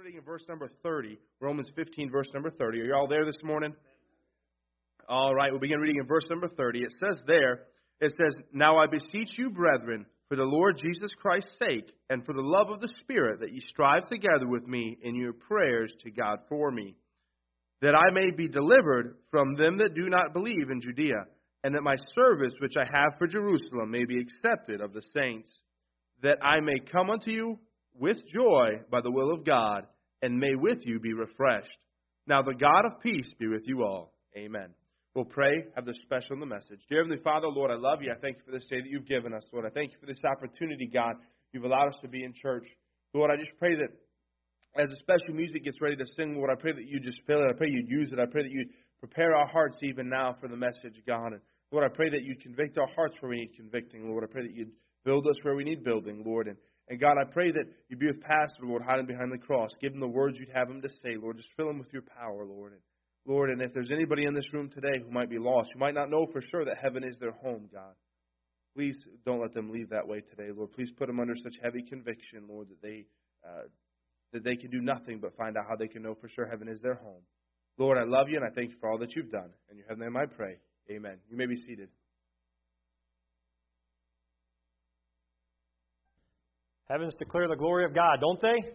reading in verse number 30, Romans 15, verse number 30. Are you all there this morning? All right, we'll begin reading in verse number 30. It says, Now I beseech you, brethren, for the Lord Jesus Christ's sake, and for the love of the Spirit, that ye strive together with me in your prayers to God for me, that I may be delivered from them that do not believe in Judea, and that my service which I have for Jerusalem may be accepted of the saints, that I may come unto you with joy by the will of God, and may with you be refreshed. Now the God of peace be with you all. Amen. We'll pray, have the special in the message. Dear Heavenly Father, Lord, I love you. I thank you for this day that you've given us. Lord, I thank you for this opportunity, God, you've allowed us to be in church. Lord, I just pray that as the special music gets ready to sing, Lord, I pray that you just fill it. I pray you'd use it. I pray that you'd prepare our hearts even now for the message, God. And Lord, I pray that you'd convict our hearts where we need convicting, Lord. I pray that you'd build us where we need building, Lord. And God, I pray that you'd be with Pastor, Lord, hiding behind the cross. Give him the words you'd have him to say, Lord. Just fill him with your power, Lord. Lord, and if there's anybody in this room today who might be lost, who might not know for sure that heaven is their home, God, please don't let them leave that way today, Lord. Please put them under such heavy conviction, Lord, that they can do nothing but find out how they can know for sure heaven is their home. Lord, I love you, and I thank you for all that you've done. In your heavenly name I pray. Amen. You may be seated. Heavens declare the glory of God, don't they?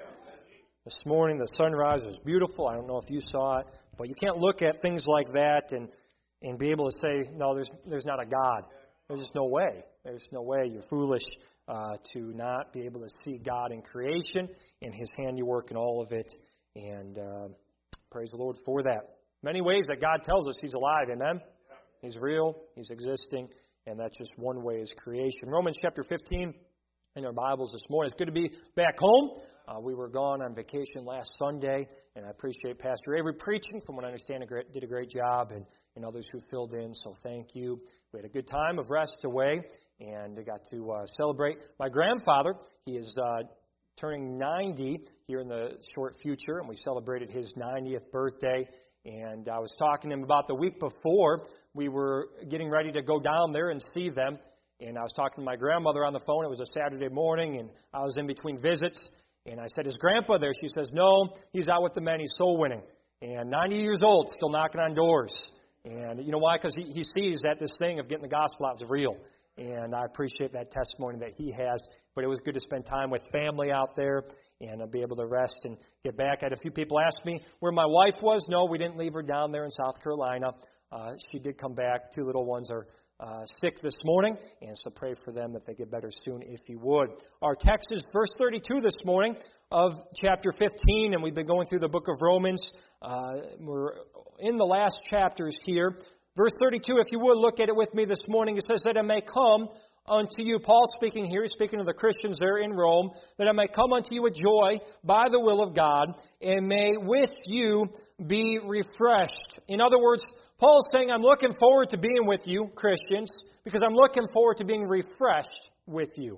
This morning, the sunrise was beautiful. I don't know if you saw it, but you can't look at things like that and be able to say, no, there's not a God. There's just no way. There's no way. You're foolish to not be able to see God in creation and His handiwork and all of it. And praise the Lord for that. Many ways that God tells us He's alive, amen? He's real, He's existing, and that's just one way is creation. Romans chapter 15 in our Bibles this morning. It's good to be back home. We were gone on vacation last Sunday, and I appreciate Pastor Avery preaching. From what I understand, did a great job, and others who filled in, so thank you. We had a good time of rest away, and I got to celebrate my grandfather. He is turning 90 here in the short future, and we celebrated his 90th birthday. And I was talking to him about the week before. We were getting ready to go down there and see them, and I was talking to my grandmother on the phone. It was a Saturday morning, and I was in between visits. And I said, is Grandpa there? She says, no, he's out with the men. He's soul winning. And 90 years old, still knocking on doors. And you know why? Because he sees that this thing of getting the gospel out is real. And I appreciate that testimony that he has. But it was good to spend time with family out there and be able to rest and get back. I had a few people ask me where my wife was. No, we didn't leave her down there in South Carolina. She did come back. 2 little ones are sick this morning, and so pray for them that they get better soon if you would. Our text is verse 32 this morning of chapter 15, and we've been going through the book of Romans. We're in the last chapters here. Verse 32, if you would look at it with me this morning, it says that I may come unto you. Paul speaking here, he's speaking to the Christians there in Rome, that I may come unto you with joy by the will of God, and may with you be refreshed. In other words, Paul's saying, I'm looking forward to being with you, Christians, because I'm looking forward to being refreshed with you.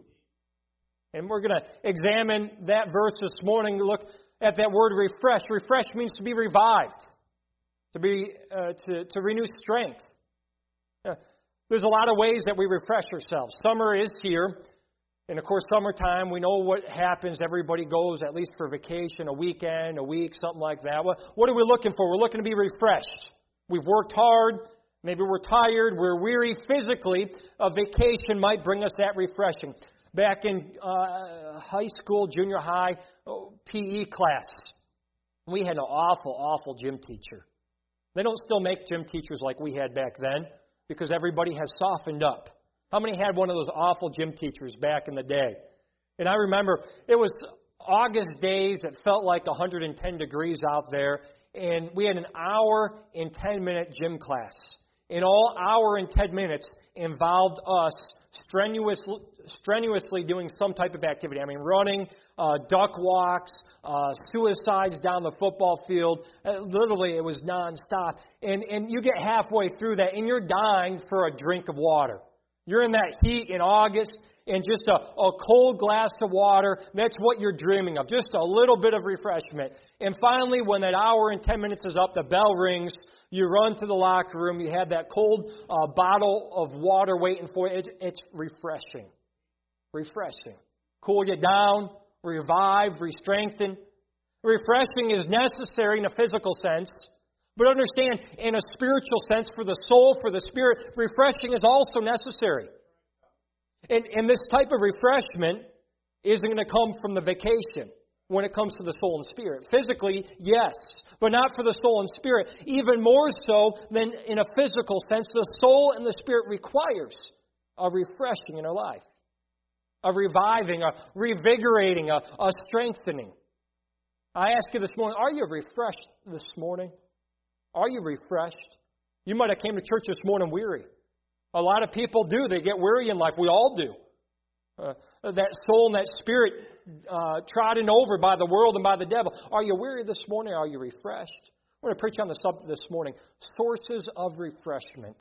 And we're going to examine that verse this morning. Look at that word refresh. Refresh means to be revived, to renew strength. There's a lot of ways that we refresh ourselves. Summer is here. And of course, summertime, we know what happens. Everybody goes at least for vacation, a weekend, a week, something like that. What are we looking for? We're looking to be refreshed. We've worked hard. Maybe we're tired. We're weary physically. A vacation might bring us that refreshing. Back in high school, junior high, PE class, we had an awful gym teacher. They don't still make gym teachers like we had back then because everybody has softened up. How many had one of those awful gym teachers back in the day? And I remember it was August days. It felt like 110 degrees out there. And we had an hour and 10-minute gym class. And all hour and 10 minutes involved us strenuously doing some type of activity. I mean, running, duck walks, suicides down the football field. Literally, it was nonstop. And you get halfway through that, and you're dying for a drink of water. You're in that heat in August, and just a cold glass of water, that's what you're dreaming of, just a little bit of refreshment. And finally, when that hour and 10 minutes is up, the bell rings, you run to the locker room, you have that cold bottle of water waiting for you. It's refreshing. Refreshing. Cool you down, revive, re-strengthen. Refreshing is necessary in a physical sense. But understand, in a spiritual sense, for the soul, for the spirit, refreshing is also necessary. And this type of refreshment isn't going to come from the vacation when it comes to the soul and spirit. Physically, yes, but not for the soul and spirit. Even more so than in a physical sense, the soul and the spirit requires a refreshing in our life, a reviving, a revigorating, a strengthening. I ask you this morning, are you refreshed this morning? Are you refreshed? You might have came to church this morning weary. A lot of people do. They get weary in life. We all do. That soul and that spirit trodden over by the world and by the devil. Are you weary this morning? Are you refreshed? I want to preach on the subject this morning. Sources of refreshment.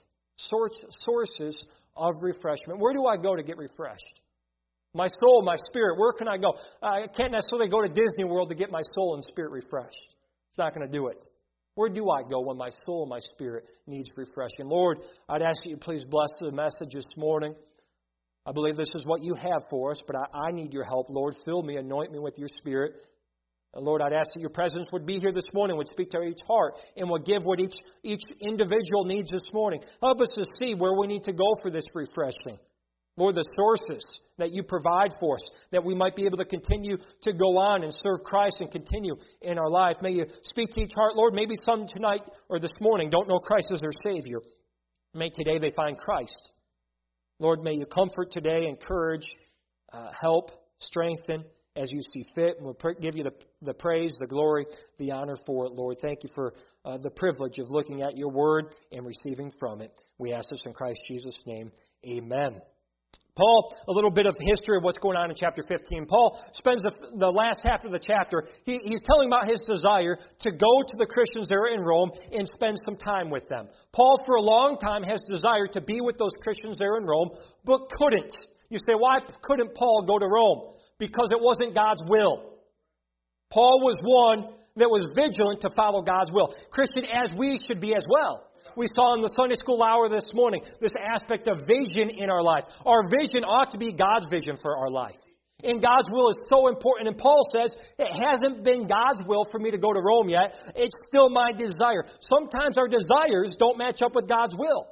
Sources of refreshment. Where do I go to get refreshed? My soul, my spirit, where can I go? I can't necessarily go to Disney World to get my soul and spirit refreshed. It's not going to do it. Where do I go when my soul and my spirit needs refreshing? Lord, I'd ask that you please bless the message this morning. I believe this is what you have for us, but I need your help. Lord, fill me, anoint me with your Spirit. Lord, I'd ask that your presence would be here this morning, would speak to each heart, and would give what each individual needs this morning. Help us to see where we need to go for this refreshing. Lord, the sources that you provide for us, that we might be able to continue to go on and serve Christ and continue in our life. May you speak to each heart. Lord, maybe some tonight or this morning don't know Christ as their Savior. May today they find Christ. Lord, may you comfort today, encourage, help, strengthen as you see fit. And we'll give you the praise, the glory, the honor for it, Lord. Thank you for the privilege of looking at your word and receiving from it. We ask this in Christ Jesus' name. Amen. Paul, a little bit of history of what's going on in chapter 15. Paul spends the last half of the chapter, he's telling about his desire to go to the Christians there in Rome and spend some time with them. Paul, for a long time, has desired to be with those Christians there in Rome, but couldn't. You say, why couldn't Paul go to Rome? Because it wasn't God's will. Paul was one that was vigilant to follow God's will. Christian, as we should be as well. We saw in the Sunday school hour this morning this aspect of vision in our life. Our vision ought to be God's vision for our life. And God's will is so important. And Paul says, it hasn't been God's will for me to go to Rome yet. It's still my desire. Sometimes our desires don't match up with God's will.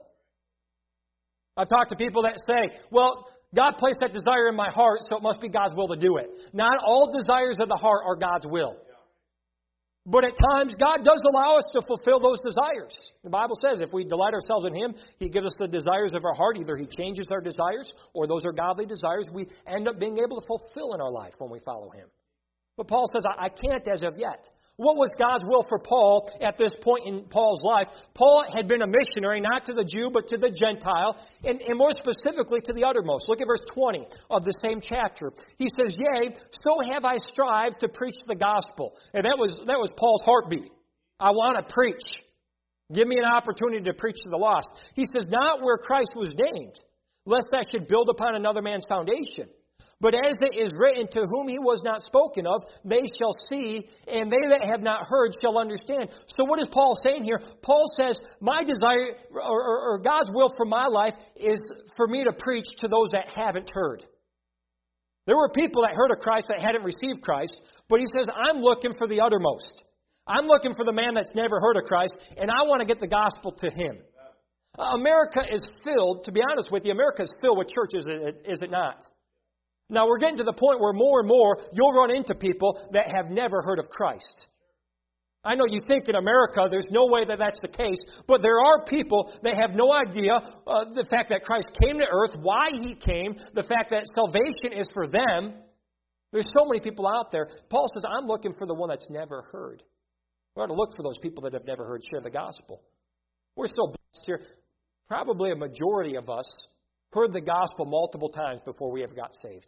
I've talked to people that say, well, God placed that desire in my heart, so it must be God's will to do it. Not all desires of the heart are God's will. But at times, God does allow us to fulfill those desires. The Bible says if we delight ourselves in Him, He gives us the desires of our heart. Either He changes our desires, or those are godly desires we end up being able to fulfill in our life when we follow Him. But Paul says, I can't as of yet. What was God's will for Paul at this point in Paul's life? Paul had been a missionary, not to the Jew, but to the Gentile, and more specifically to the uttermost. Look at verse 20 of the same chapter. He says, yea, so have I strived to preach the gospel. And that was Paul's heartbeat. I want to preach. Give me an opportunity to preach to the lost. He says, not where Christ was named, lest that should build upon another man's foundation. But as it is written, to whom he was not spoken of, they shall see, and they that have not heard shall understand. So what is Paul saying here? Paul says, my desire, or God's will for my life, is for me to preach to those that haven't heard. There were people that heard of Christ that hadn't received Christ, but he says, I'm looking for the uttermost. I'm looking for the man that's never heard of Christ, and I want to get the gospel to him. America is filled, to be honest with you, America is filled with churches, is it not? Now, we're getting to the point where more and more you'll run into people that have never heard of Christ. I know you think in America there's no way that that's the case, but there are people that have no idea the fact that Christ came to earth, why He came, the fact that salvation is for them. There's so many people out there. Paul says, I'm looking for the one that's never heard. We ought to look for those people that have never heard share the gospel. We're so blessed here. Probably a majority of us heard the gospel multiple times before we ever got saved.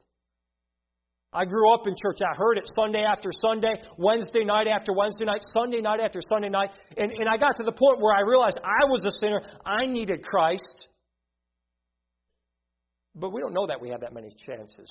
I grew up in church. I heard it Sunday after Sunday, Wednesday night after Wednesday night, Sunday night after Sunday night. And I got to the point where I realized I was a sinner. I needed Christ. But we don't know that we have that many chances.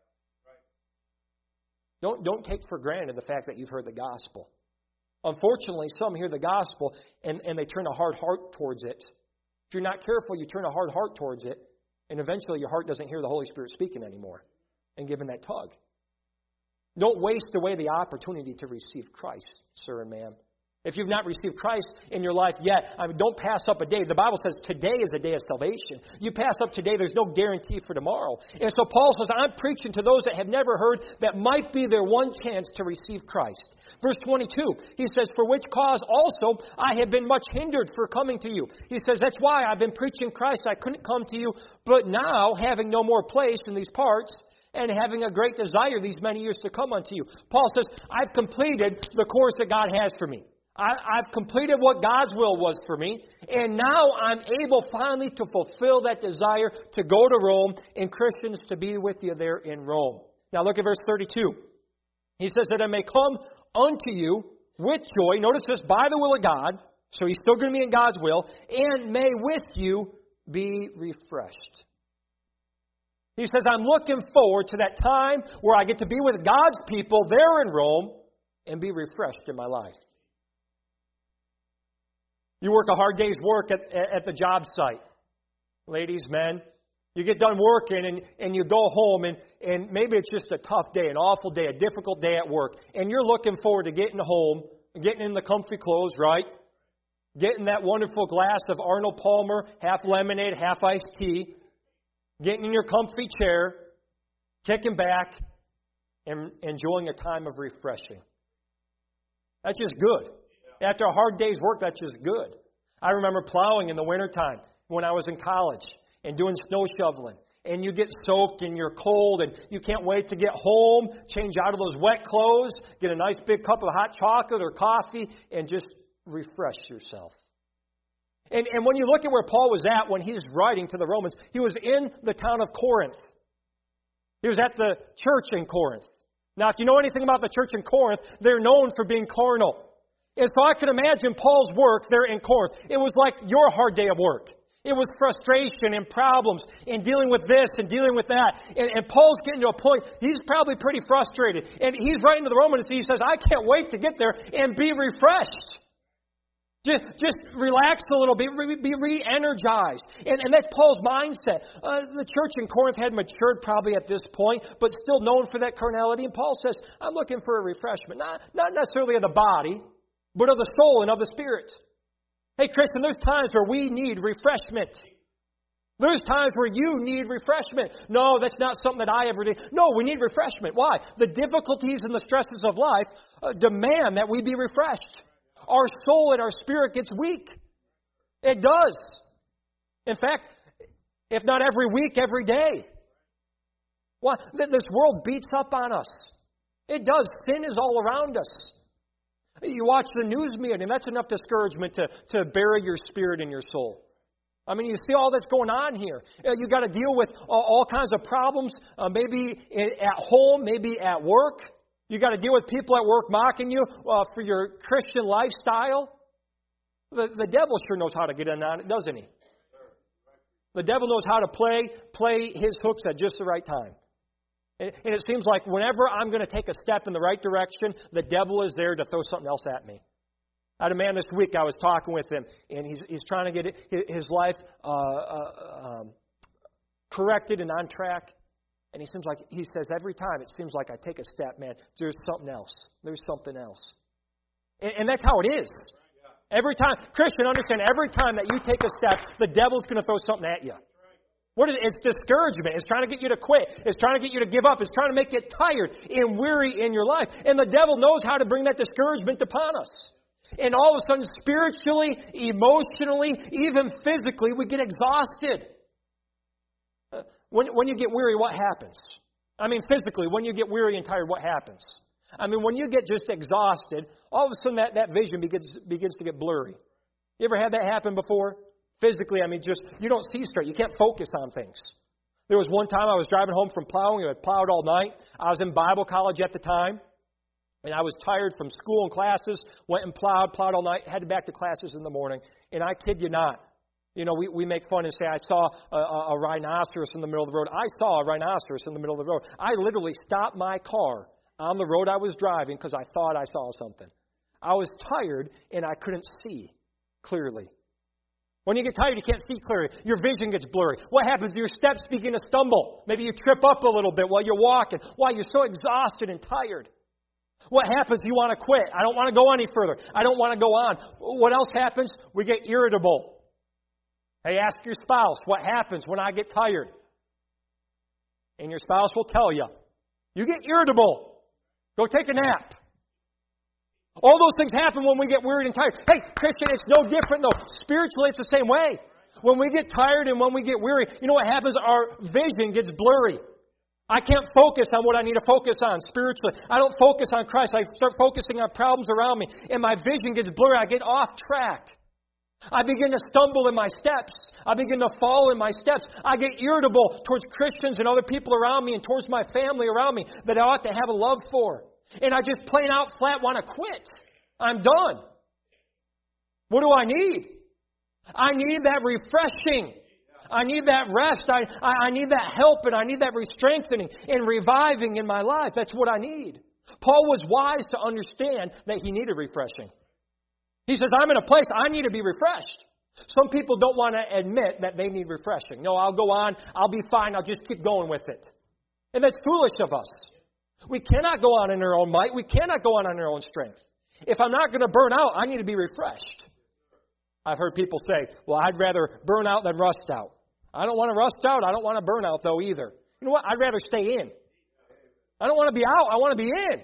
Don't take for granted the fact that you've heard the gospel. Unfortunately, some hear the gospel and they turn a hard heart towards it. If you're not careful, you turn a hard heart towards it. And eventually your heart doesn't hear the Holy Spirit speaking anymore and giving that tug. Don't waste away the opportunity to receive Christ, sir and ma'am. If you've not received Christ in your life yet, don't pass up a day. The Bible says today is a day of salvation. You pass up today, there's no guarantee for tomorrow. And so Paul says, I'm preaching to those that have never heard that might be their one chance to receive Christ. Verse 22, he says, for which cause also I have been much hindered for coming to you. He says, that's why I've been preaching Christ. I couldn't come to you, but now, having no more place in these parts, and having a great desire these many years to come unto you. Paul says, I've completed the course that God has for me. I've completed what God's will was for me, and now I'm able finally to fulfill that desire to go to Rome and Christians to be with you there in Rome. Now look at verse 32. He says that I may come unto you with joy, notice this, by the will of God, so he's still going to be in God's will, and may with you be refreshed. He says, I'm looking forward to that time where I get to be with God's people there in Rome and be refreshed in my life. You work a hard day's work at the job site. Ladies, men, you get done working and you go home and maybe it's just a tough day, an awful day, a difficult day at work. And you're looking forward to getting home, getting in the comfy clothes, right? Getting that wonderful glass of Arnold Palmer, half lemonade, half iced tea. Getting in your comfy chair, kicking back, and enjoying a time of refreshing. That's just good. After a hard day's work, that's just good. I remember plowing in the wintertime when I was in college and doing snow shoveling. And you get soaked and you're cold and you can't wait to get home, change out of those wet clothes, get a nice big cup of hot chocolate or coffee, and just refresh yourself. And when you look at where Paul was at when he's writing to the Romans, he was in the town of Corinth. He was at the church in Corinth. Now, if you know anything about the church in Corinth, they're known for being carnal. And so I can imagine Paul's work there in Corinth. It was like your hard day of work. It was frustration and problems and dealing with this and dealing with that. And Paul's getting to a point, he's probably pretty frustrated. And he's writing to the Romans and he says, I can't wait to get there and be refreshed. Just relax a little bit, be re-energized. And that's Paul's mindset. The church in Corinth had matured probably at this point, but still known for that carnality. And Paul says, I'm looking for a refreshment, not necessarily of the body, but of the soul and of the spirit. Hey, Christian, there's times where we need refreshment. There's times where you need refreshment. No, that's not something that I ever did. No, we need refreshment. Why? The difficulties and the stresses of life demand that we be refreshed. Our soul and our spirit gets weak. It does. In fact, if not every week, every day. Why? This world beats up on us. It does. Sin is all around us. You watch the news media, and that's enough discouragement to bury your spirit and your soul. I mean, you see all that's going on here. You got to deal with all kinds of problems, maybe at home, maybe at work. You got to deal with people at work mocking you for your Christian lifestyle. The devil sure knows how to get in on it, doesn't he? The devil knows how to play his hooks at just the right time. And it seems like whenever I'm going to take a step in the right direction, the devil is there to throw something else at me. I had a man this week, I was talking with him, and he's trying to get his life corrected and on track. And he says, every time it seems like I take a step, man, there's something else. There's something else. And that's how it is. Every time, Christian, understand, every time that you take a step, the devil's going to throw something at you. What is it? It's discouragement. It's trying to get you to quit. It's trying to get you to give up. It's trying to make you tired and weary in your life. And the devil knows how to bring that discouragement upon us. And all of a sudden, spiritually, emotionally, even physically, we get exhausted. When you get weary, what happens? I mean, physically, when you get weary and tired, what happens? I mean, when you get just exhausted, all of a sudden that vision begins to get blurry. You ever had that happen before? Physically, I mean, just, you don't see straight. You can't focus on things. There was one time I was driving home from plowing. I had plowed all night. I was in Bible college at the time. And I was tired from school and classes. Went and plowed all night. Headed back to classes in the morning. And I kid you not. You know, we make fun and say, I saw a rhinoceros in the middle of the road. I saw a rhinoceros in the middle of the road. I literally stopped my car on the road I was driving because I thought I saw something. I was tired and I couldn't see clearly. When you get tired, you can't see clearly. Your vision gets blurry. What happens? Your steps begin to stumble. Maybe you trip up a little bit while you're walking. Why? You're so exhausted and tired. What happens? You want to quit. I don't want to go any further. I don't want to go on. What else happens? We get irritable. Hey, ask your spouse, what happens when I get tired? And your spouse will tell you. You get irritable. Go take a nap. All those things happen when we get wearied and tired. Hey, Christian, it's no different though. Spiritually, it's the same way. When we get tired and when we get weary, you know what happens? Our vision gets blurry. I can't focus on what I need to focus on spiritually. I don't focus on Christ. I start focusing on problems around me, and my vision gets blurry. I get off track. I begin to stumble in my steps. I begin to fall in my steps. I get irritable towards Christians and other people around me and towards my family around me that I ought to have a love for. And I just plain out flat want to quit. I'm done. What do I need? I need that refreshing. I need that rest. I need that help, and I need that re-strengthening and reviving in my life. That's what I need. Paul was wise to understand that he needed refreshing. He says, I'm in a place I need to be refreshed. Some people don't want to admit that they need refreshing. No, I'll go on. I'll be fine. I'll just keep going with it. And that's foolish of us. We cannot go on in our own might. We cannot go on our own strength. If I'm not going to burn out, I need to be refreshed. I've heard people say, well, I'd rather burn out than rust out. I don't want to rust out. I don't want to burn out, though, either. You know what? I'd rather stay in. I don't want to be out. I want to be in.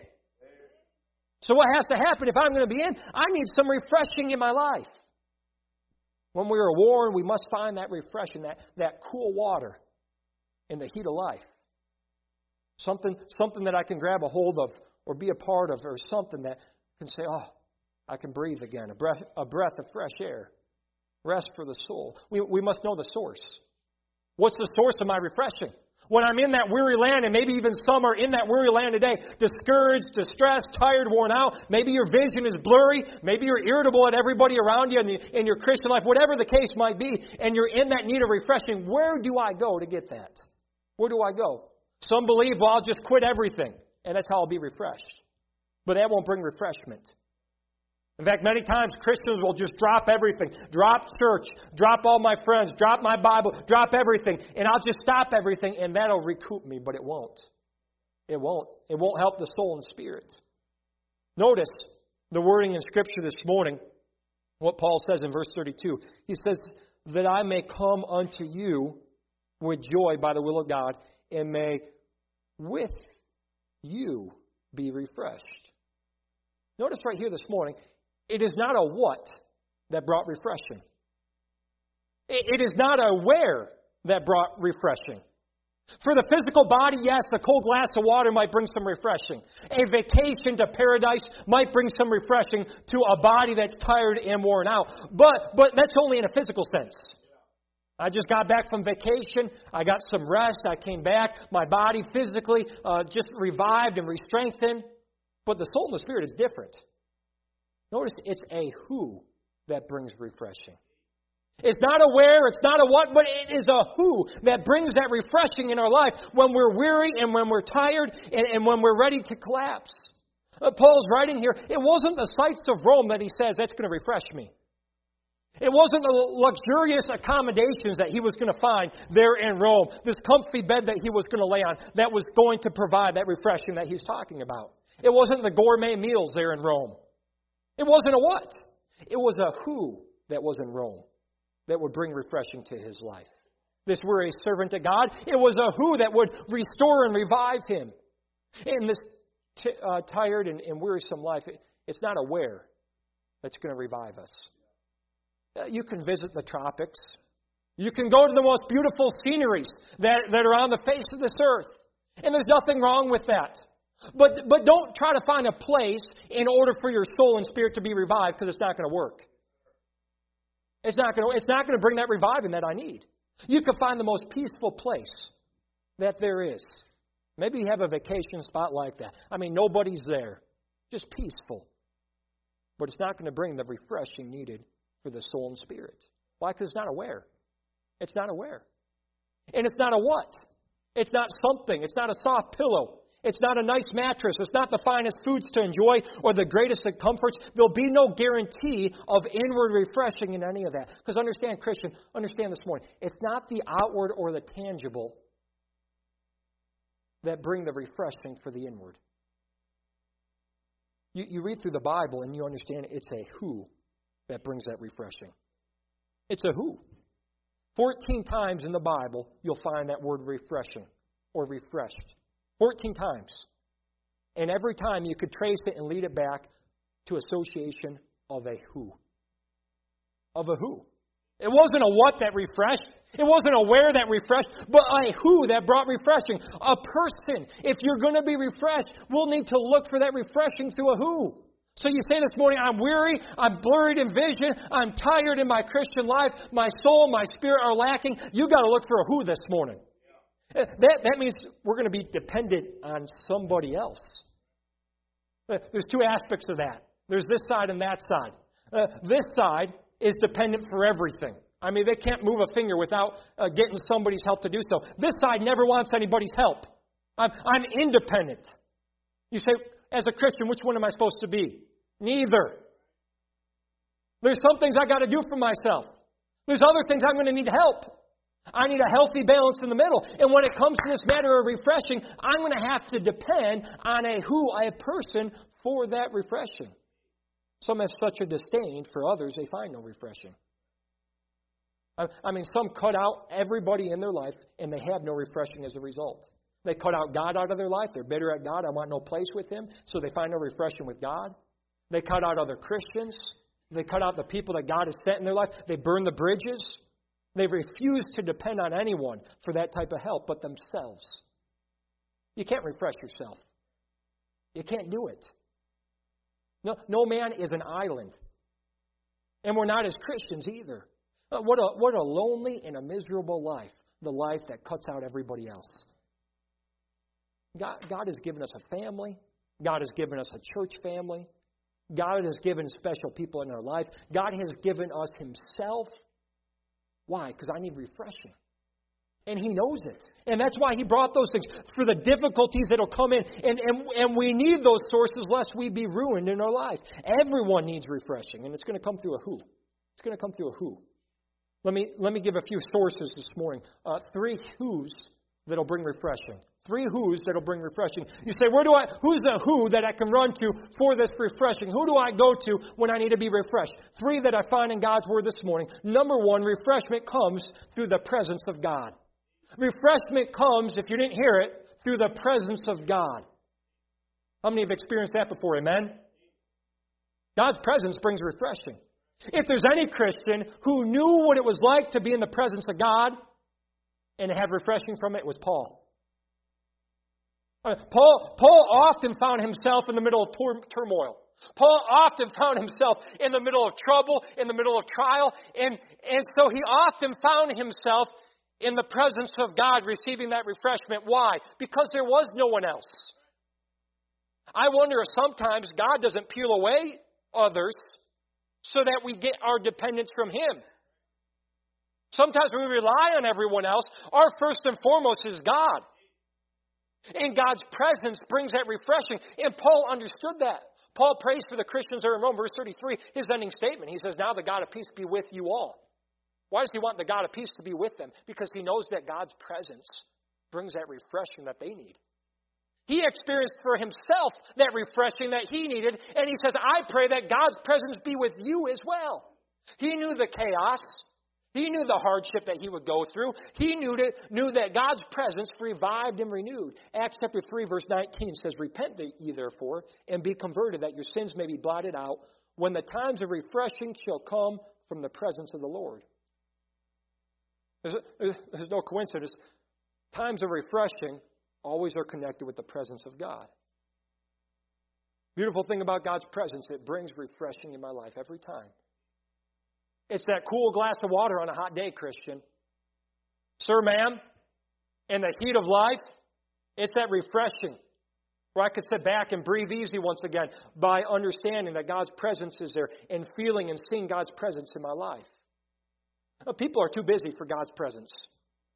So what has to happen if I'm going to be in? I need some refreshing in my life. When we are worn, we must find that refreshing, that cool water in the heat of life. Something that I can grab a hold of or be a part of, or something that can say, oh, I can breathe again, a breath of fresh air. Rest for the soul. We must know the source. What's the source of my refreshing? When I'm in that weary land, and maybe even some are in that weary land today, discouraged, distressed, tired, worn out. Maybe your vision is blurry. Maybe you're irritable at everybody around you in your Christian life, whatever the case might be, and you're in that need of refreshing. Where do I go to get that? Where do I go? Some believe, well, I'll just quit everything, and that's how I'll be refreshed. But that won't bring refreshment. In fact, many times Christians will just drop everything. Drop church, drop all my friends, drop my Bible, drop everything, and I'll just stop everything, and that'll recoup me, but it won't. It won't. It won't help the soul and spirit. Notice the wording in Scripture this morning, what Paul says in verse 32. He says, that I may come unto you with joy by the will of God, and may with you be refreshed. Notice right here this morning, it is not a what that brought refreshing. It is not a where that brought refreshing. For the physical body, yes, a cold glass of water might bring some refreshing. A vacation to paradise might bring some refreshing to a body that's tired and worn out. But that's only in a physical sense. I just got back from vacation. I got some rest. I came back. My body physically just revived and re-strengthened. But the soul and the spirit is different. Notice it's a who that brings refreshing. It's not a where, it's not a what, but it is a who that brings that refreshing in our life when we're weary and when we're tired and when we're ready to collapse. Paul's writing here, it wasn't the sights of Rome that he says, that's going to refresh me. It wasn't the luxurious accommodations that he was going to find there in Rome, this comfy bed that he was going to lay on, that was going to provide that refreshing that he's talking about. It wasn't the gourmet meals there in Rome. It wasn't a what. It was a who that was in Rome that would bring refreshing to his life. This weary servant of God, it was a who that would restore and revive him. In this tired and wearisome life, it's not a where that's going to revive us. You can visit the tropics. You can go to the most beautiful sceneries that are on the face of this earth. And there's nothing wrong with that. But don't try to find a place in order for your soul and spirit to be revived, because it's not going to work. It's not going to bring that reviving that I need. You can find the most peaceful place that there is. Maybe you have a vacation spot like that. I mean, nobody's there. Just peaceful. But it's not going to bring the refreshing needed for the soul and spirit. Why? Because it's not aware. It's not aware. And it's not a what. It's not something. It's not a soft pillow. It's not a nice mattress. It's not the finest foods to enjoy or the greatest of comforts. There'll be no guarantee of inward refreshing in any of that. Because understand, Christian, understand this morning, it's not the outward or the tangible that bring the refreshing for the inward. You read through the Bible and you understand it's a who that brings that refreshing. It's a who. 14 times in the Bible you'll find that word refreshing or refreshed. 14 times. And every time you could trace it and lead it back to association of a who. Of a who. It wasn't a what that refreshed. It wasn't a where that refreshed, but a who that brought refreshing. A person. If you're going to be refreshed, we'll need to look for that refreshing through a who. So you say this morning, I'm weary, I'm blurred in vision, I'm tired in my Christian life, my soul, my spirit are lacking. You've got to look for a who this morning. That means we're going to be dependent on somebody else. There's two aspects of that. There's this side and that side. This side is dependent for everything. I mean, they can't move a finger without getting somebody's help to do so. This side never wants anybody's help. I'm independent. You say, as a Christian, which one am I supposed to be? Neither. There's some things I got to do for myself. There's other things I'm going to need help. I need a healthy balance in the middle. And when it comes to this matter of refreshing, I'm going to have to depend on a person for that refreshing. Some have such a disdain for others, they find no refreshing. I mean, some cut out everybody in their life, and they have no refreshing as a result. They cut out God out of their life. They're bitter at God. I want no place with Him. So they find no refreshing with God. They cut out other Christians. They cut out the people that God has sent in their life. They burn the bridges. They refuse to depend on anyone for that type of help but themselves. You can't refresh yourself. You can't do it. No man is an island. And we're not as Christians either. What a lonely and a miserable life. The life that cuts out everybody else. God has given us a family. God has given us a church family. God has given special people in our life. God has given us Himself. Why? Because I need refreshing. And He knows it. And that's why He brought those things. For the difficulties that will come in. And we need those sources lest we be ruined in our life. Everyone needs refreshing. And it's going to come through a who. It's going to come through a who. Let me give a few sources this morning. 3 who's that'll bring refreshing. 3 who's that'll bring refreshing. You say, who's the who that I can run to for this refreshing? Who do I go to when I need to be refreshed? 3 that I find in God's Word this morning. Number 1, refreshment comes through the presence of God. Refreshment comes, if you didn't hear it, through the presence of God. How many have experienced that before? Amen? God's presence brings refreshing. If there's any Christian who knew what it was like to be in the presence of God and to have refreshing from it, it was Paul. Paul often found himself in the middle of turmoil. Paul often found himself in the middle of trouble, in the middle of trial, and so he often found himself in the presence of God receiving that refreshment. Why? Because there was no one else. I wonder if sometimes God doesn't peel away others so that we get our dependence from Him. Sometimes we rely on everyone else. Our first and foremost is God. And God's presence brings that refreshing. And Paul understood that. Paul prays for the Christians there in Rome, verse 33, his ending statement. He says, now the God of peace be with you all. Why does he want the God of peace to be with them? Because he knows that God's presence brings that refreshing that they need. He experienced for himself that refreshing that he needed, and he says, I pray that God's presence be with you as well. He knew the chaos. He knew the hardship that he would go through. He knew that God's presence revived and renewed. Acts chapter 3, verse 19 says, repent ye therefore, and be converted, that your sins may be blotted out, when the times of refreshing shall come from the presence of the Lord. There's no coincidence. Times of refreshing always are connected with the presence of God. Beautiful thing about God's presence, it brings refreshing in my life every time. It's that cool glass of water on a hot day, Christian. Sir, ma'am, in the heat of life, it's that refreshing where I could sit back and breathe easy once again by understanding that God's presence is there and feeling and seeing God's presence in my life. People are too busy for God's presence.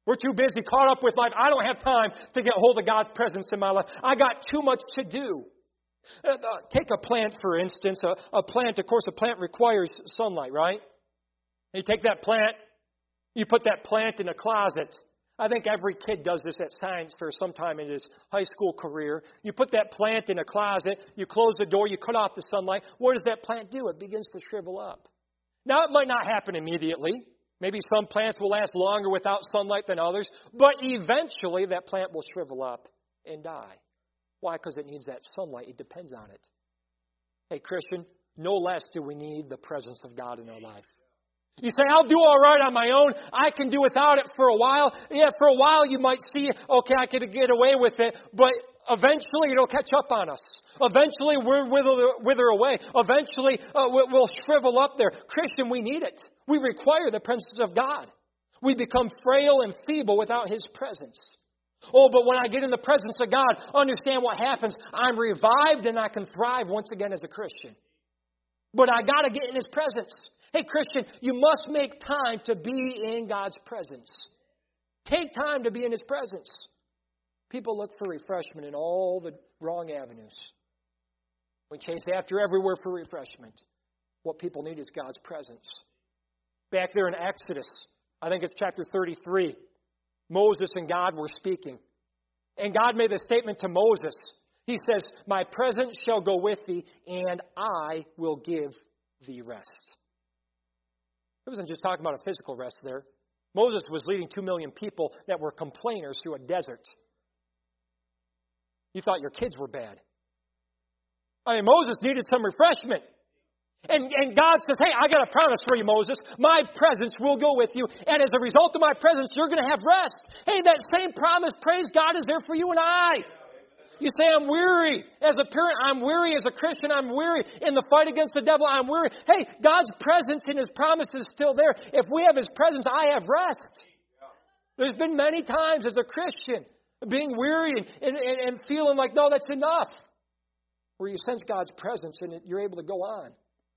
We're too busy, caught up with life. I don't have time to get hold of God's presence in my life. I got too much to do. Take a plant, for instance. A plant, of course, a plant requires sunlight, right? You take that plant, you put that plant in a closet. I think every kid does this at science fair sometime in his high school career. You put that plant in a closet, you close the door, you cut off the sunlight. What does that plant do? It begins to shrivel up. Now, it might not happen immediately. Maybe some plants will last longer without sunlight than others, but eventually that plant will shrivel up and die. Why? Because it needs that sunlight. It depends on it. Hey, Christian, no less do we need the presence of God in our life. You say, I'll do all right on my own. I can do without it for a while. Yeah, for a while you might see, okay, I could get away with it, but eventually it'll catch up on us. Eventually we'll wither away. Eventually we'll shrivel up there. Christian, we need it. We require the presence of God. We become frail and feeble without His presence. Oh, but when I get in the presence of God, understand what happens. I'm revived and I can thrive once again as a Christian. But I got to get in His presence. Hey, Christian, you must make time to be in God's presence. Take time to be in His presence. People look for refreshment in all the wrong avenues. We chase after everywhere for refreshment. What people need is God's presence. Back there in Exodus, I think it's chapter 33, Moses and God were speaking. And God made a statement to Moses. He says, my presence shall go with thee, and I will give thee rest. It wasn't just talking about a physical rest there. Moses was leading 2 million people that were complainers through a desert. You thought your kids were bad. I mean, Moses needed some refreshment. And God says, hey, I got a promise for you, Moses. My presence will go with you. And as a result of my presence, you're going to have rest. Hey, that same promise, praise God, is there for you and I. You say, I'm weary. As a parent, I'm weary. As a Christian, I'm weary. In the fight against the devil, I'm weary. Hey, God's presence and His promise is still there. If we have His presence, I have rest. There's been many times as a Christian being weary and feeling like, no, that's enough. Where you sense God's presence and you're able to go on.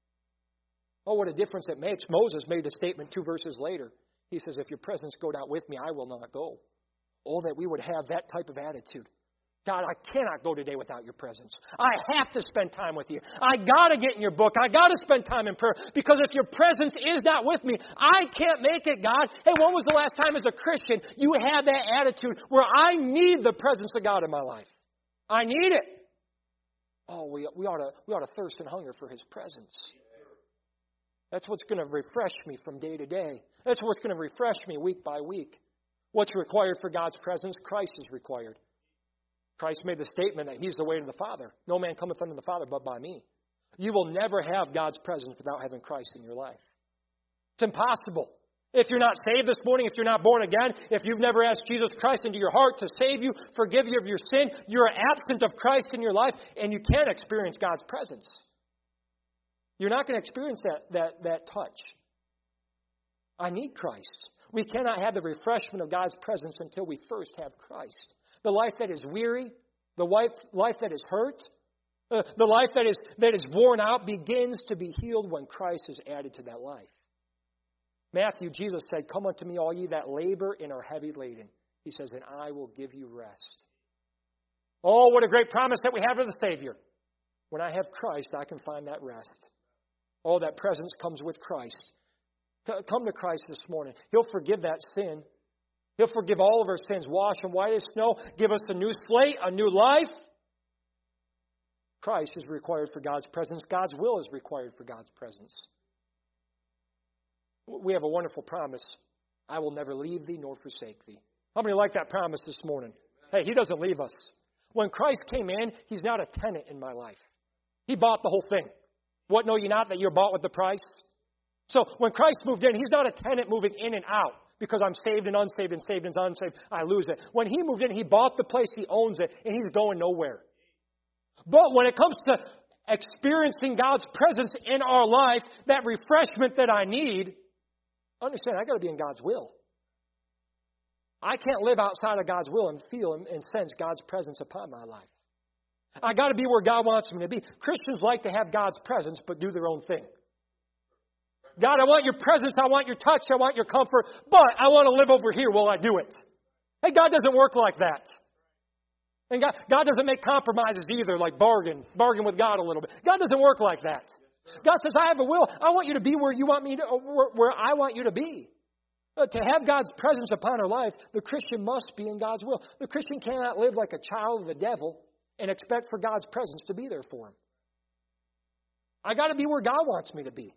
Oh, what a difference it makes. Moses made a statement 2 verses later. He says, if your presence go not with me, I will not go. Oh, that we would have that type of attitude. God, I cannot go today without your presence. I have to spend time with you. I got to get in your book. I got to spend time in prayer. Because if your presence is not with me, I can't make it, God. Hey, when was the last time as a Christian you had that attitude where I need the presence of God in my life? I need it. Oh, we ought to thirst and hunger for His presence. That's what's going to refresh me from day to day. That's what's going to refresh me week by week. What's required for God's presence? Christ is required. Christ made the statement that He's the way to the Father. No man cometh unto the Father but by me. You will never have God's presence without having Christ in your life. It's impossible. If you're not saved this morning, if you're not born again, if you've never asked Jesus Christ into your heart to save you, forgive you of your sin, you're absent of Christ in your life, and you can't experience God's presence. You're not going to experience that touch. I need Christ. We cannot have the refreshment of God's presence until we first have Christ. The life that is weary, the life that is hurt, the life that is worn out begins to be healed when Christ is added to that life. Matthew, Jesus said, come unto me all ye that labor and are heavy laden. He says, and I will give you rest. Oh, what a great promise that we have of the Savior. When I have Christ, I can find that rest. Oh, that presence comes with Christ. Come to Christ this morning. He'll forgive that sin. He'll forgive all of our sins. Wash them white as snow. Give us a new slate, a new life. Christ is required for God's presence. God's will is required for God's presence. We have a wonderful promise. I will never leave thee nor forsake thee. How many like that promise this morning? Hey, He doesn't leave us. When Christ came in, He's not a tenant in my life. He bought the whole thing. What know ye not that you're bought with the price? So when Christ moved in, He's not a tenant moving in and out because I'm saved and unsaved and saved and unsaved. I lose it. When He moved in, He bought the place, He owns it, and He's going nowhere. But when it comes to experiencing God's presence in our life, that refreshment that I need, understand, I got to be in God's will. I can't live outside of God's will and feel and sense God's presence upon my life. I got to be where God wants me to be. Christians like to have God's presence, but do their own thing. God, I want your presence, I want your touch, I want your comfort, but I want to live over here while I do it. Hey, God doesn't work like that. And God doesn't make compromises either, like bargain with God a little bit. God doesn't work like that. God says, I have a will. I want you to be where you want me to, where I want you to be. To have God's presence upon our life, the Christian must be in God's will. The Christian cannot live like a child of the devil and expect for God's presence to be there for him. I got to be where God wants me to be.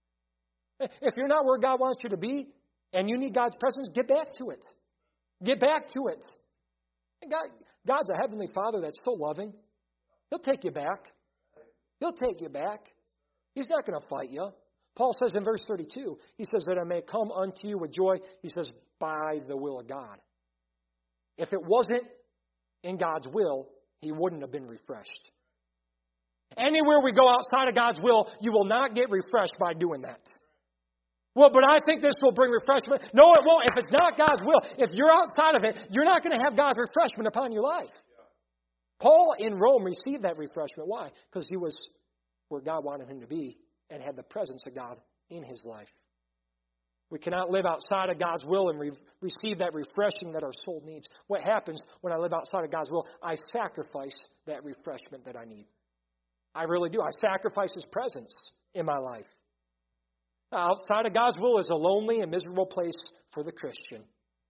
If you're not where God wants you to be and you need God's presence, get back to it. Get back to it. God's a heavenly Father that's so loving. He'll take you back. He'll take you back. He's not going to fight you. Paul says in verse 32, he says that I may come unto you with joy. He says, by the will of God. If it wasn't in God's will, he wouldn't have been refreshed. Anywhere we go outside of God's will, you will not get refreshed by doing that. Well, but I think this will bring refreshment. No, it won't. If it's not God's will, if you're outside of it, you're not going to have God's refreshment upon your life. Paul in Rome received that refreshment. Why? Because he was where God wanted him to be and had the presence of God in his life. We cannot live outside of God's will and receive that refreshing that our soul needs. What happens when I live outside of God's will? I sacrifice that refreshment that I need. I really do. I sacrifice His presence in my life. Outside of God's will is a lonely and miserable place for the Christian.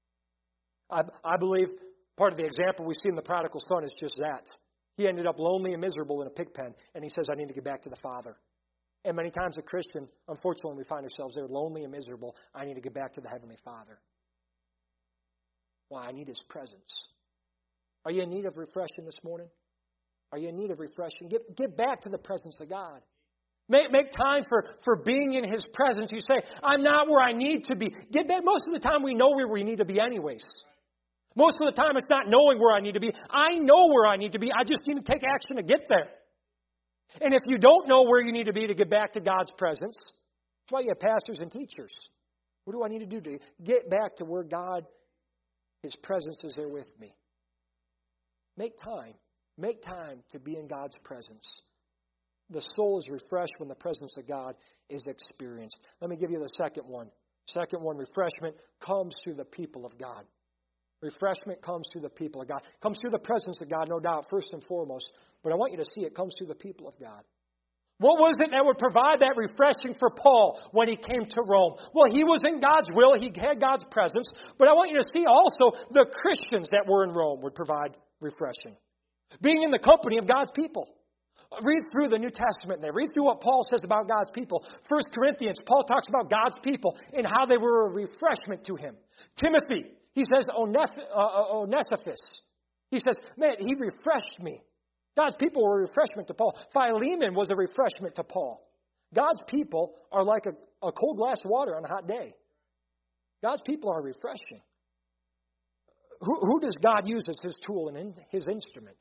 I believe part of the example we see in the prodigal son is just that. He ended up lonely and miserable in a pig pen, and he says, I need to get back to the Father. And many times a Christian, unfortunately, we find ourselves there lonely and miserable. I need to get back to the Heavenly Father. Why? I need His presence. Are you in need of refreshing this morning? Are you in need of refreshing? Get back to the presence of God. Make time for being in His presence. You say, I'm not where I need to be. Get back. Most of the time we know where we need to be anyways. Most of the time it's not knowing where I need to be. I know where I need to be. I just need to take action to get there. And if you don't know where you need to be to get back to God's presence, that's why you have pastors and teachers. What do I need to do to get back to where God, His presence is there with me? Make time. Make time to be in God's presence. The soul is refreshed when the presence of God is experienced. Let me give you the second one. Second one, refreshment comes through the people of God. Refreshment comes through the people of God. Comes through the presence of God, no doubt, first and foremost. But I want you to see it comes through the people of God. What was it that would provide that refreshing for Paul when he came to Rome? Well, he was in God's will. He had God's presence. But I want you to see also the Christians that were in Rome would provide refreshing. Being in the company of God's people. Read through the New Testament there. Read through what Paul says about God's people. 1 Corinthians, Paul talks about God's people and how they were a refreshment to him. Timothy, he says Onesiphus. He says, man, he refreshed me. God's people were a refreshment to Paul. Philemon was a refreshment to Paul. God's people are like a cold glass of water on a hot day. God's people are refreshing. Who does God use as His tool and His instrument?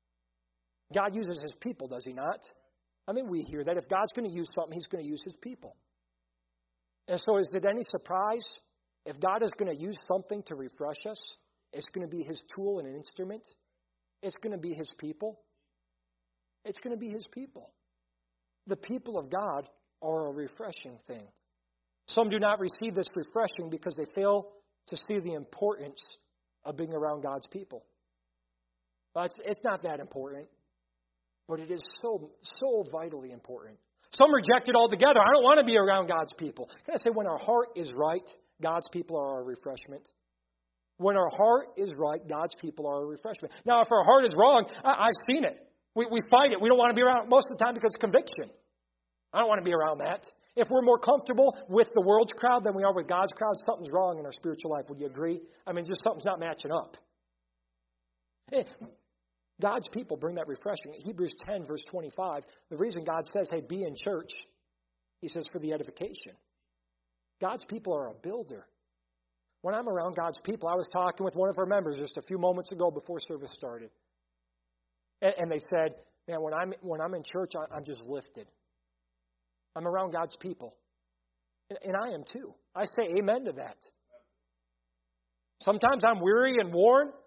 God uses His people, does He not? I mean, we hear that if God's going to use something, He's going to use His people. And so is it any surprise if God is going to use something to refresh us, it's going to be His tool and an instrument? It's going to be His people. It's going to be His people. The people of God are a refreshing thing. Some do not receive this refreshing because they fail to see the importance of being around God's people. But it's not that important, but it is so vitally important. Some reject it altogether. I don't want to be around God's people. Can I say when our heart is right, God's people are our refreshment? When our heart is right, God's people are a refreshment. Now, if our heart is wrong, I've seen it. We fight it. We don't want to be around it most of the time because it's conviction. I don't want to be around that. If we're more comfortable with the world's crowd than we are with God's crowd, something's wrong in our spiritual life. Would you agree? I mean, just something's not matching up. God's people bring that refreshing. Hebrews 10, verse 25, the reason God says, hey, be in church, He says, for the edification. God's people are a builder. When I'm around God's people, I was talking with one of our members just a few moments ago before service started. And they said, man, when I'm in church, I'm just lifted. I'm around God's people. And I am too. I say amen to that. Sometimes I'm weary and worn,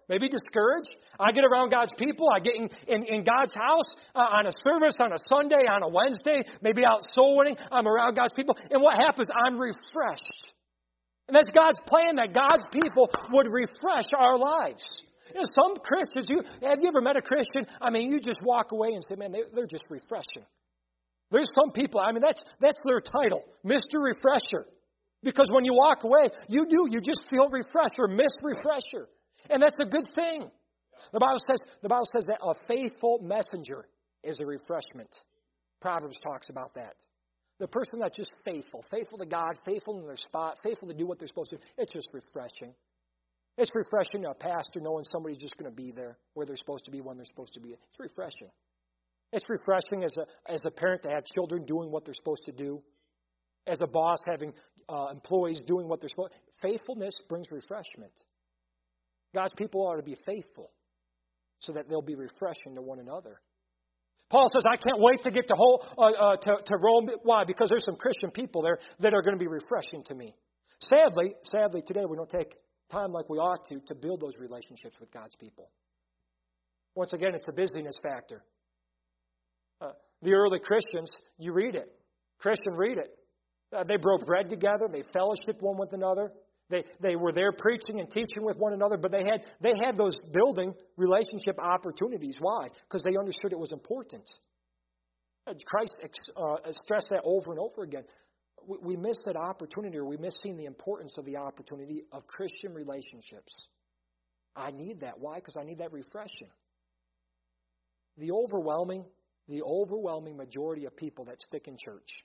maybe discouraged. I get around God's people. I get in God's house on a service, on a Sunday, on a Wednesday, maybe out soul winning. I'm around God's people. And what happens? I'm refreshed. And that's God's plan, that God's people would refresh our lives. You know, some Christians, have you ever met a Christian? I mean, you just walk away and say, man, they're just refreshing. There's some people, I mean, that's their title, Mr. Refresher. Because when you walk away, you just feel refreshed or Miss Refresher. And that's a good thing. The Bible says that a faithful messenger is a refreshment. Proverbs talks about that. The person that's just faithful to God, faithful in their spot, faithful to do what they're supposed to do, it's just refreshing. It's refreshing to a pastor knowing somebody's just going to be there where they're supposed to be when they're supposed to be. It's refreshing. It's refreshing as a parent to have children doing what they're supposed to do. As a boss having employees doing what they're supposed to do. Faithfulness brings refreshment. God's people ought to be faithful so that they'll be refreshing to one another. Paul says, I can't wait to get to Rome. Why? Because there's some Christian people there that are going to be refreshing to me. Sadly, today we don't take time like we ought to build those relationships with God's people. Once again, it's a busyness factor. The early Christians, you read it. Christian, read it. They broke bread together. They fellowshiped one with another. They were there preaching and teaching with one another, but they had those building relationship opportunities. Why? Because they understood it was important. Christ stressed that over and over again. We miss that opportunity, or we miss seeing the importance of the opportunity of Christian relationships. I need that. Why? Because I need that refreshing. The overwhelming majority of people that stick in church.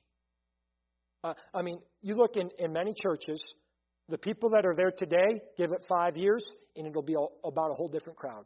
You look in many churches, the people that are there today, give it 5 years, and it'll be about a whole different crowd.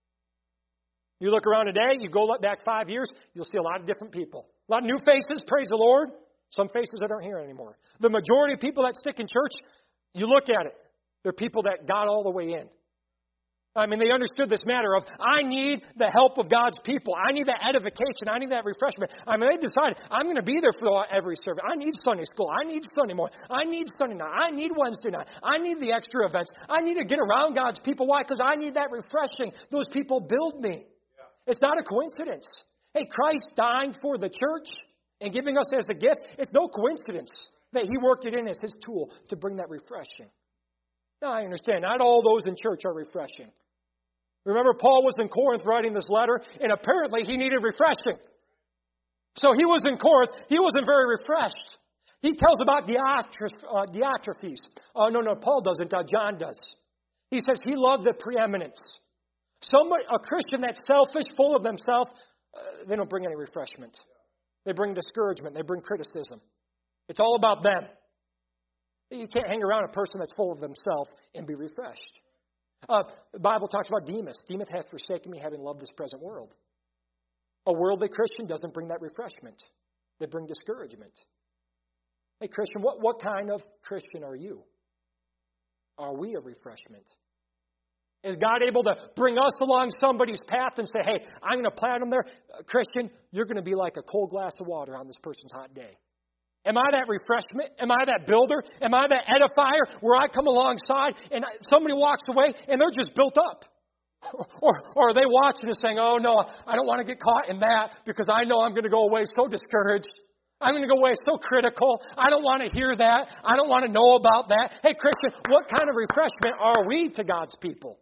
You look around today, you go back 5 years, you'll see a lot of different people. A lot of new faces, praise the Lord. Some faces that aren't here anymore. The majority of people that stick in church, you look at it, they're people that got all the way in. They understood this matter of, I need the help of God's people. I need that edification. I need that refreshment. They decided, I'm going to be there for every service. I need Sunday school. I need Sunday morning. I need Sunday night. I need Wednesday night. I need the extra events. I need to get around God's people. Why? Because I need that refreshing. Those people build me. Yeah. It's not a coincidence. Hey, Christ dying for the church and giving us as a gift, it's no coincidence that He worked it in as His tool to bring that refreshing. Now, I understand, not all those in church are refreshing. Remember, Paul was in Corinth writing this letter, and apparently he needed refreshing. So he was in Corinth. He wasn't very refreshed. He tells about Diotrephes. No, Paul doesn't. John does. He says he loved the preeminence. A Christian that's selfish, full of themselves, they don't bring any refreshment. They bring discouragement. They bring criticism. It's all about them. You can't hang around a person that's full of themselves and be refreshed. The Bible talks about Demas. Demas hath forsaken me, having loved this present world. A worldly Christian doesn't bring that refreshment. They bring discouragement. Hey, Christian, what kind of Christian are you? Are we a refreshment? Is God able to bring us along somebody's path and say, hey, I'm going to plant them there? Christian, you're going to be like a cold glass of water on this person's hot day. Am I that refreshment? Am I that builder? Am I that edifier where I come alongside and somebody walks away and they're just built up? Or are they watching and saying, oh no, I don't want to get caught in that because I know I'm going to go away so discouraged. I'm going to go away so critical. I don't want to hear that. I don't want to know about that. Hey, Christian, what kind of refreshment are we to God's people?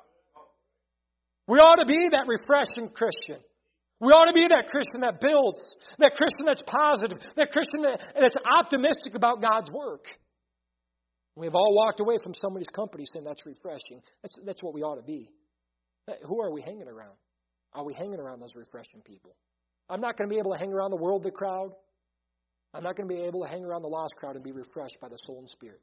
We ought to be that refreshing Christian. We ought to be that Christian that builds, that Christian that's positive, that Christian that's optimistic about God's work. We've all walked away from somebody's company saying that's refreshing. That's what we ought to be. Who are we hanging around? Are we hanging around those refreshing people? I'm not going to be able to hang around the worldly crowd. I'm not going to be able to hang around the lost crowd and be refreshed by the soul and spirit.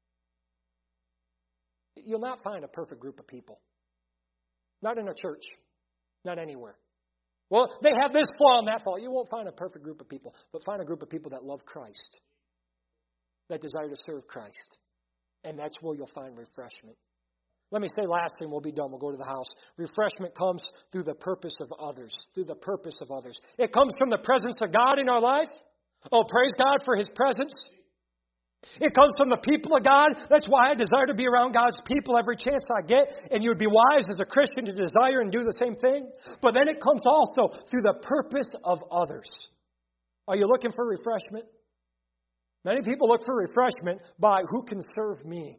You'll not find a perfect group of people. Not in a church. Not anywhere. Well, they have this flaw and that flaw. You won't find a perfect group of people, but find a group of people that love Christ, that desire to serve Christ. And that's where you'll find refreshment. Let me say lastly, and we'll be done. We'll go to the house. Refreshment comes through the purpose of others. Through the purpose of others. It comes from the presence of God in our life. Oh, praise God for His presence. It comes from the people of God. That's why I desire to be around God's people every chance I get. And you would be wise as a Christian to desire and do the same thing. But then it comes also through the purpose of others. Are you looking for refreshment? Many people look for refreshment by who can serve me.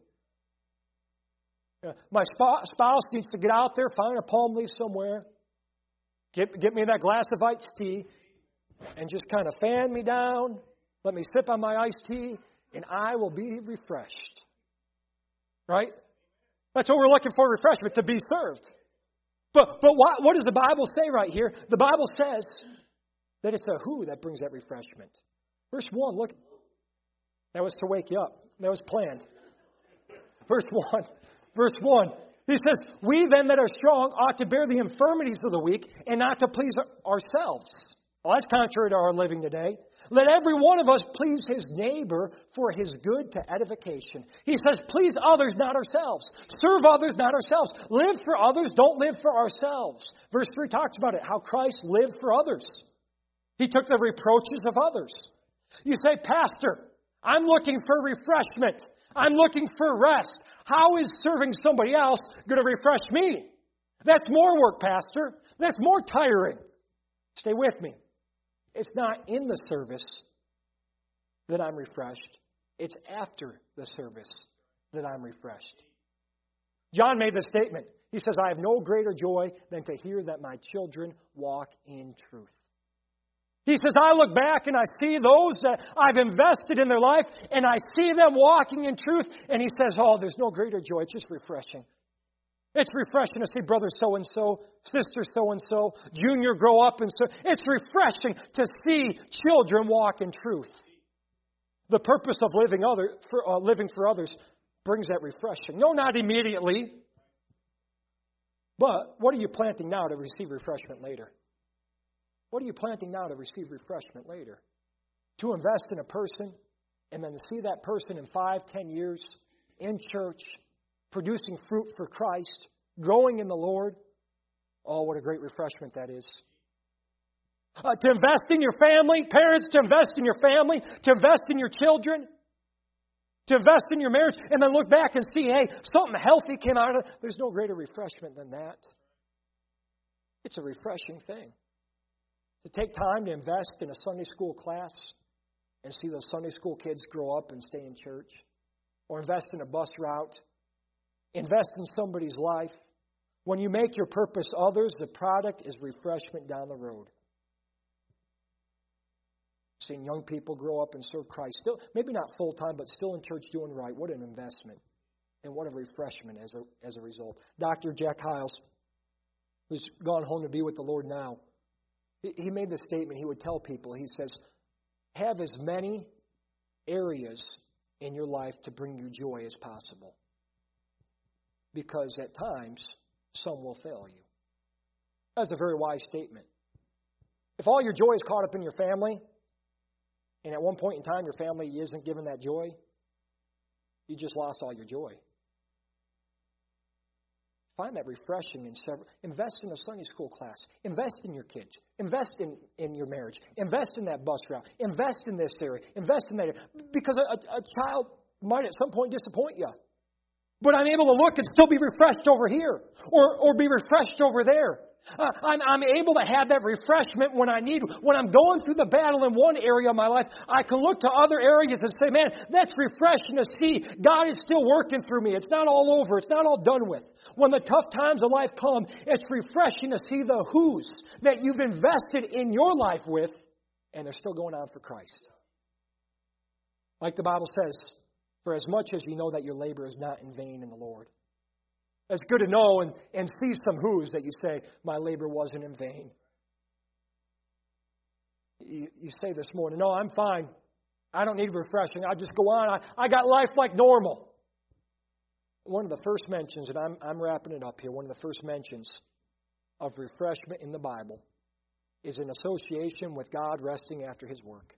My spouse needs to get out there, find a palm leaf somewhere, get me that glass of iced tea, and just kind of fan me down. Let me sip on my iced tea, and I will be refreshed. Right? That's what we're looking for, refreshment, to be served. But what does the Bible say right here? The Bible says that it's a who that brings that refreshment. Verse 1, look. That was to wake you up. That was planned. Verse 1. He says, we then that are strong ought to bear the infirmities of the weak and not to please ourselves. Well, that's contrary to our living today. Let every one of us please his neighbor for his good to edification. He says, please others, not ourselves. Serve others, not ourselves. Live for others, don't live for ourselves. Verse 3 talks about it, how Christ lived for others. He took the reproaches of others. You say, Pastor, I'm looking for refreshment. I'm looking for rest. How is serving somebody else going to refresh me? That's more work, Pastor. That's more tiring. Stay with me. It's not in the service that I'm refreshed. It's after the service that I'm refreshed. John made this statement. He says, I have no greater joy than to hear that my children walk in truth. He says, I look back and I see those that I've invested in their life and I see them walking in truth. And he says, oh, there's no greater joy. It's just refreshing. It's refreshing to see brother so-and-so, sister so-and-so, junior grow up. And so it's refreshing to see children walk in truth. The purpose of living for others brings that refreshing. No, not immediately. But what are you planting now to receive refreshment later? What are you planting now to receive refreshment later? To invest in a person and then to see that person in 5, 10 years in church, producing fruit for Christ, growing in the Lord. Oh, what a great refreshment that is. To invest in your family, parents, to invest in your family, to invest in your children, to invest in your marriage, and then look back and see, hey, something healthy came out of it. There's no greater refreshment than that. It's a refreshing thing. To take time to invest in a Sunday school class and see those Sunday school kids grow up and stay in church. Or invest in a bus route. Invest in somebody's life. When you make your purpose others, the product is refreshment down the road. Seeing young people grow up and serve Christ. Still, maybe not full time, but still in church doing right. What an investment. And what a refreshment as a result. Dr. Jack Hiles, who's gone home to be with the Lord now, he made the statement, he would tell people, he says, have as many areas in your life to bring you joy as possible. Because at times, some will fail you. That's a very wise statement. If all your joy is caught up in your family, and at one point in time your family isn't given that joy, you just lost all your joy. Find that refreshing in several. Invest in a Sunday school class. Invest in your kids. Invest in your marriage. Invest in that bus route. Invest in this area. Invest in that area. Because a child might at some point disappoint you. But I'm able to look and still be refreshed over here. Or be refreshed over there. I'm able to have that refreshment when I need. When I'm going through the battle in one area of my life, I can look to other areas and say, man, that's refreshing to see. God is still working through me. It's not all over. It's not all done with. When the tough times of life come, it's refreshing to see the who's that you've invested in your life with, and they're still going on for Christ. Like the Bible says, for as much as you know that your labor is not in vain in the Lord. It's good to know and see some who's that you say, my labor wasn't in vain. You say this morning, no, I'm fine. I don't need refreshing. I'll just go on. I got life like normal. One of the first mentions, and I'm wrapping it up here, one of the first mentions of refreshment in the Bible is in association with God resting after His work.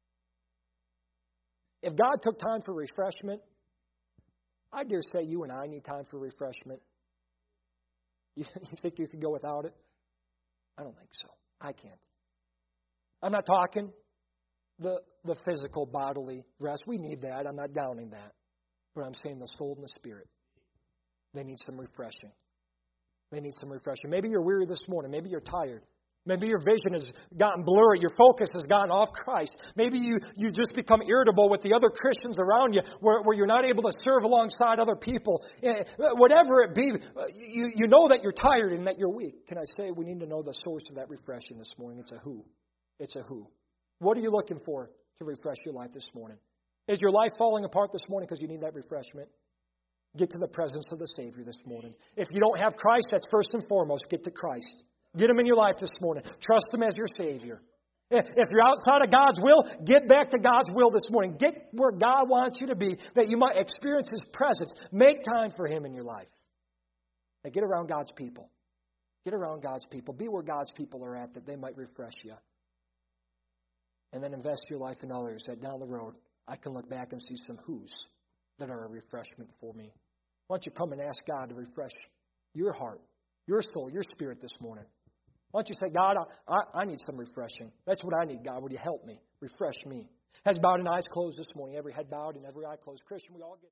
If God took time for refreshment, I dare say you and I need time for refreshment. You think you could go without it? I don't think so. I can't. I'm not talking the physical, bodily rest. We need that. I'm not downing that. But I'm saying the soul and the spirit, they need some refreshing. They need some refreshing. Maybe you're weary this morning. Maybe you're tired. Maybe your vision has gotten blurry. Your focus has gotten off Christ. Maybe you just become irritable with the other Christians around you where you're not able to serve alongside other people. Whatever it be, you know that you're tired and that you're weak. Can I say we need to know the source of that refreshing this morning? It's a who. It's a who. What are you looking for to refresh your life this morning? Is your life falling apart this morning because you need that refreshment? Get to the presence of the Savior this morning. If you don't have Christ, that's first and foremost. Get to Christ. Get Him in your life this morning. Trust Him as your Savior. If you're outside of God's will, get back to God's will this morning. Get where God wants you to be, that you might experience His presence. Make time for Him in your life. Now get around God's people. Get around God's people. Be where God's people are at, that they might refresh you. And then invest your life in others, that down the road, I can look back and see some who's that are a refreshment for me. Why don't you come and ask God to refresh your heart, your soul, your spirit this morning? Why don't you say, God, I need some refreshing. That's what I need, God. Would you help me? Refresh me. Heads bowed and eyes closed this morning. Every head bowed and every eye closed. Christian, we all get...